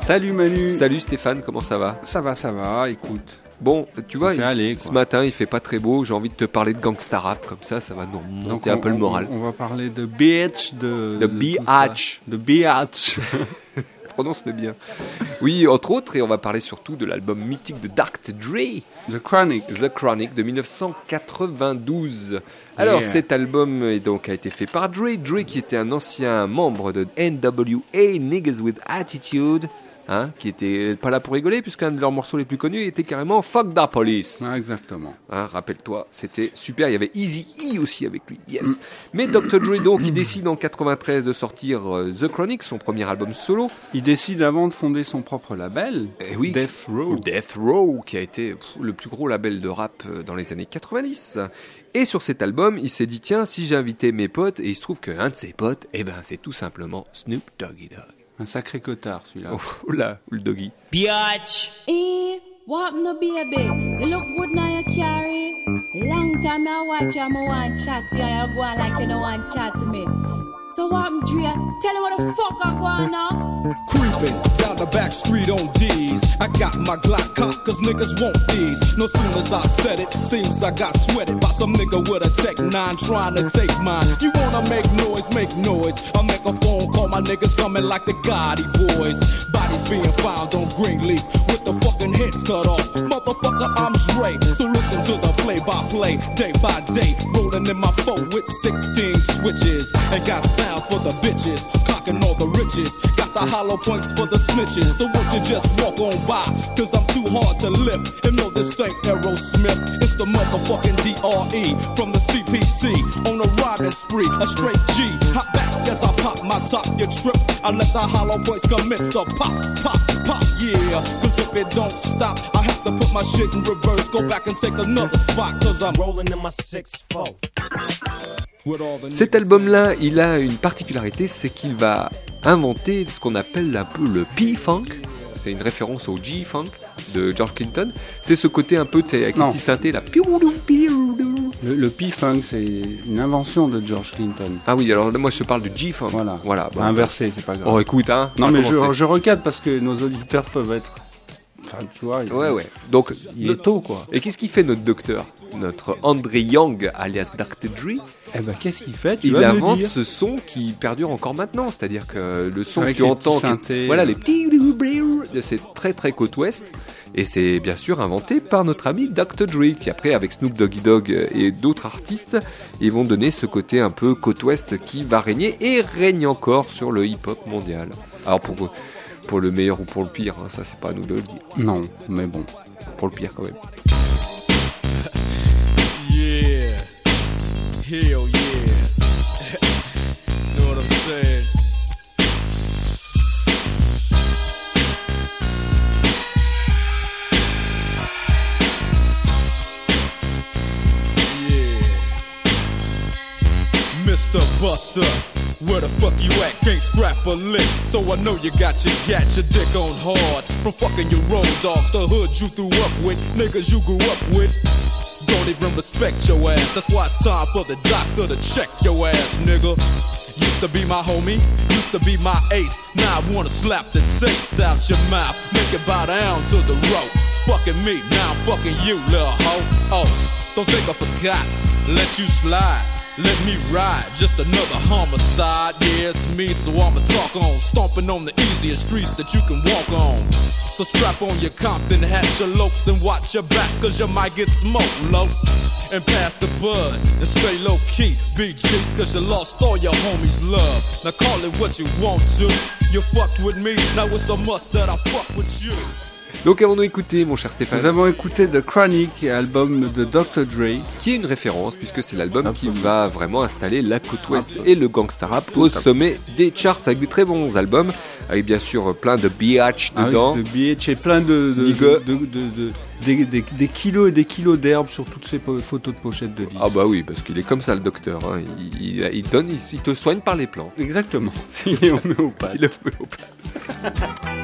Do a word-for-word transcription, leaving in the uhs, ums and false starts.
Salut Manu. Salut Stéphane, comment ça va? Ça va, ça va, écoute. Bon, tu vois, il, aller, ce matin il fait pas très beau, j'ai envie de te parler de gangsta rap, comme ça, ça va nous remonter un peu le moral. On, on va parler de Bitch, de... De B-Hatch. De B-Hatch. Prononce-le bien. Oui, entre autres, et on va parler surtout de l'album mythique de docteur Dre. The Chronic. The Chronic de dix-neuf cent quatre-vingt-douze. Alors, yeah. Cet album est donc, a été fait par Dre. Dre qui était un ancien membre de N W A, Niggas with Attitude. Hein, qui était pas là pour rigoler, puisqu'un de leurs morceaux les plus connus était carrément Fuck the Police. Ah, exactement. Hein, rappelle-toi, c'était super. Il y avait Eazy-E aussi avec lui. Yes. Mm. Mais docteur Dre, donc, il décide en quatre-vingt-treize de sortir euh, The Chronic, son premier album solo. Il décide avant de fonder son propre label, eh oui, Death Row. Death Row, qui a été pff, le plus gros label de rap dans les années quatre-vingt-dix. Et sur cet album, il s'est dit, tiens, si j'invitais mes potes, et il se trouve qu'un de ses potes, eh ben, c'est tout simplement Snoop Doggy Dogg. Un sacré cotard, celui-là. Oh là, le doggy. Biatch. Eh, what no baby? You look good now you carry. Long time I watch you, I want chat to you, you go on like you don't want chat to me. So what I'm Dre? Tell me what the fuck I go on now. Creeping down the back street on D's. I got my Glock cocked cause niggas want these. No sooner as I said it, seems I got sweated by some nigga with a Tech nine trying to take mine. You wanna make noise, make noise. I make a phone call, my niggas coming like the Gotti boys. Bodies being found on Greenleaf with the fucking heads cut off. Motherfucker, I'm Dre. So listen to the play-by-play, day by day. Rolling in my phone with sixteen switches. And got sounds for the bitches, clocking all the riches. Got the hollow points for the snitches. So won't you just walk on by, cause I'm too hard to lift. And no, this ain't Aerosmith, it's the motherfucking D R E from the C P T. On a riding spree, a straight G. Hop back as I pop my top, you trip. I let the hollow points commence to pop, pop, pop, yeah. Cause if it don't stop, I have to put my shit in reverse. Go back and take another spot, cause I'm rolling in my six four. Cet album-là, il a une particularité, c'est qu'il va inventer ce qu'on appelle un peu le P-Funk. C'est une référence au G-Funk de George Clinton. C'est ce côté un peu, tu sais, avec les petits synthés là. Le, le P-Funk, c'est une invention de George Clinton. Ah oui, alors moi je te parle du G-Funk. Voilà, voilà bon, inversé, c'est pas grave. Oh écoute, hein. Non mais je, je recadre parce que nos auditeurs peuvent être... Enfin, tu vois, ouais, ouais. Donc, il est tôt, quoi. Et qu'est-ce qu'il fait, notre docteur? Notre Andre Young, alias docteur Dre? Eh ben, qu'est-ce qu'il fait? Tu Il vas invente me dire. ce son qui perdure encore maintenant. C'est-à-dire que le son avec que tu les entends, synthés, voilà, euh... les petits... C'est très, très côte ouest. Et c'est bien sûr inventé par notre ami docteur Dre, qui après, avec Snoop Doggy Dogg et d'autres artistes, ils vont donner ce côté un peu côte ouest qui va régner et règne encore sur le hip-hop mondial. Alors, pour... Pour le meilleur ou pour le pire, hein, ça c'est pas à nous de le dire. Non, mais bon. Pour le pire quand même. Yeah, hell yeah. Know what I'm saying? Yeah, Mister Buster. Where the fuck you at? Can't scrap a lick. So I know you got your gat, your dick on hard. From fucking your road dogs, the hood you threw up with, niggas you grew up with. Don't even respect your ass. That's why it's time for the doctor to check your ass, nigga. Used to be my homie, used to be my ace. Now I wanna slap the taste out your mouth, make it bow down to the rope. Fucking me, now I'm fucking you, little hoe. Oh, don't think I forgot, let you slide. Let me ride, just another homicide. Yeah, it's me, so I'ma talk on. Stomping on the easiest streets that you can walk on. So strap on your Compton hat, your lokes, and watch your back, cause you might get smoked, low. And pass the bud, and stay low-key, B G, cause you lost all your homies' love. Now call it what you want to. You fucked with me, now it's a must that I fuck with you. Donc avons-nous écouté, mon cher Stéphane? Nous avons écouté The Chronic, album de docteur Dre, qui est une référence puisque c'est l'album Absolument. qui va vraiment installer la côte ouest Absolument. et le gangsta rap Tout au sommet des charts, avec de très bons albums, avec bien sûr plein de B-Hatch ah dedans, oui, de B-Hatch et plein de, de, de, de, de, de des, des, des kilos et des kilos d'herbe sur toutes ces photos de pochettes de disques. Ah bah oui, parce qu'il est comme ça le docteur, hein. il, il, il donne, il, il te soigne par les plantes. Exactement, il est homéopathe. Il est homéopathe.